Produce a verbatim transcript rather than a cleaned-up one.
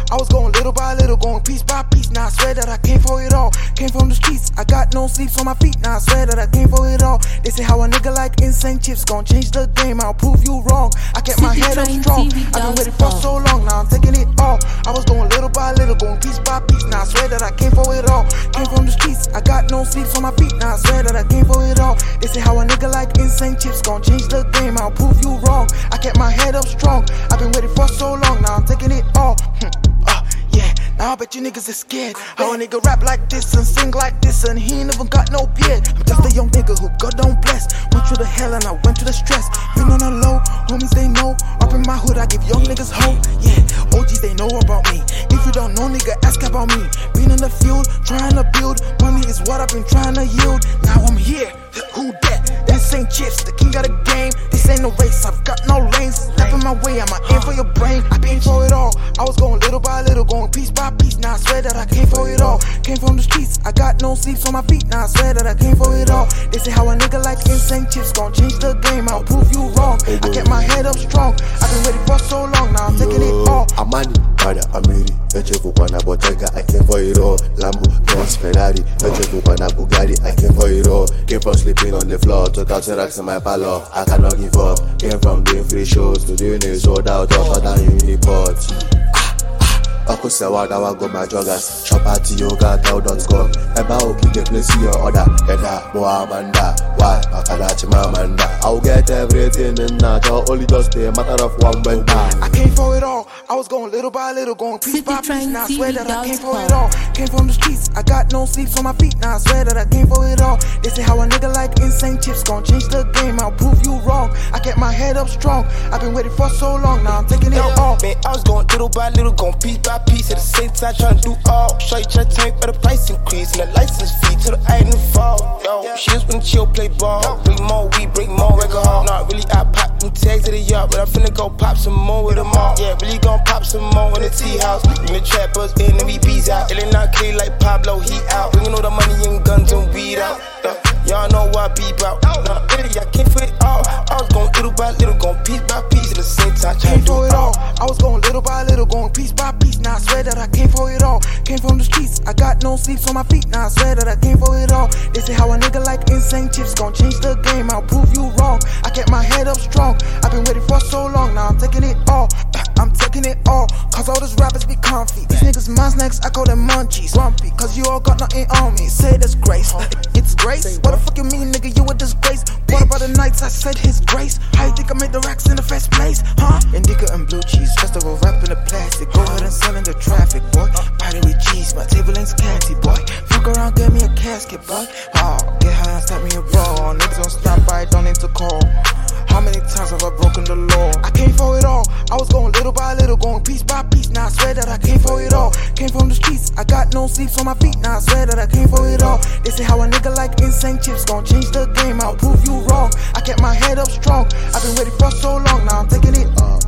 I was going little by little, going piece by piece. Now I swear that I came for it all. Came from the streets, I got no sleeps on my feet. Now I swear that I came for it all. They say how a nigga like insane chips gon' change the game. I'll prove you wrong. I kept my head up strong. I've been waiting for so long. Now I'm taking it all. I was going little by little, going piece by piece. Now I swear that I came for it all. Came from the streets, I got no sleeps on my feet. Now I swear that I came for it all. They say how a nigga like insane chips gon' change the game. I'll prove you wrong. I kept my head up strong. I've been waiting for so long. Now I'm taking it all. Hm. Uh, yeah. Now I bet you niggas is scared. How a nigga rap like this and sing like this and he ain't even got no beard. I'm just a young nigga who God don't bless. Went through the hell and I went through the stress. Been on a low, homies they know. Up in my hood I give young niggas hope. Yeah, O Gs they know about me. If you don't know nigga, ask about me. Been in the field, trying to build. Money is what I've been trying to yield. Now I'm here, who that? This ain't chips, the king of the game. This ain't no race, I've got no lanes. Step in my way, I'ma aim for your brain. I been for it all. I was going little by little, going piece by piece. Now I swear that I came for it all. Came from the streets, I got no sleeps on my feet. Now I swear that I came for it all. They say how a nigga like insane chips gon' change the game. I'll prove you wrong. I kept my head up strong. I've been waiting for so long. Now I'm taking it all. Amani, Pada, Amiri, Echefu Pana Bottega, I came for it all. Lambo, Benz, Ferrari, Echefu Pana Bugatti, I came for it all. Came from sleeping on the floor to thousand racks in my parlor. I cannot give up. Came from doing free shows to doing it sold out of than Uniport. Ako sewa dawa go my joggers. Shop at yoga tell dot com. Eba oki the place your order. Eda Moamanda. Why? Makadachi Mamanda. I'll get everything in that. Only just a matter of one bend. I came for it all. I was going little by little, going piece by piece. Now I swear that I came for it all. Came from the streets, I got no sleeps on my feet. Now I swear that I came for it all. They say how a nigga like insane chips gon' change the game. I'll prove you wrong. I kept my head up strong. I've been waiting for so long. Now I'm taking it all. Man, I was going little by little, going piece by piece. At the same time, trying to do all. Shorty try to take for the price increase and the license fee till the item fall. Yo, she just wanna chill, play ball. Bring more weed, bring more record hall. Not really, I pop them tags to the yard, but I'm finna go pop some more with them all. Yeah, really gon' pop some more in the tea house. Bring the trappers in and we bees out. It ain't not clear like Pablo, he out. Bringing all the money and guns and weed out. Yeah. Y'all know what I be about. Nah, really, I came for it all. I was going little by little, going piece by piece at the same time. Came for it all. I was going little by little, going piece by piece. Now I swear that I came for it all. Came from the streets, I got no sleeps on my feet. Now I swear that I came for it all. They say how a nigga like insane chips gon' change the game. I'll prove you wrong. I kept my head up strong. I've been waiting for so long. Now I'm taking it all. I'm taking it all. Cause all these rappers be comfy. These niggas my snacks, I call them munchies. Grumpy, cause you all got nothing on me. Say this grace. It's grace. What the fuck you mean, nigga? You a disgrace. What about the nights I said his grace? How you think I made the racks in the first place? Huh? Indica and blue cheese. Festival wrapped in the plastic. Go ahead and sell in the traffic, boy. Party with cheese. My table ain't scanty, boy. Fuck around, get me a casket, boy. Oh, get high and stop me a roll. Niggas don't stop by, don't need to call. How many times have I broken the law? I came for it all. I was going little by little, going piece by piece. Now I swear that I came for it all. Came from the streets, I got no sleeps on my feet. Now I swear that I came for it all. They say how a nigga like insane chips gon' change the game. I'll prove you wrong. I kept my head up strong. I've been waiting for so long. Now I'm taking it all.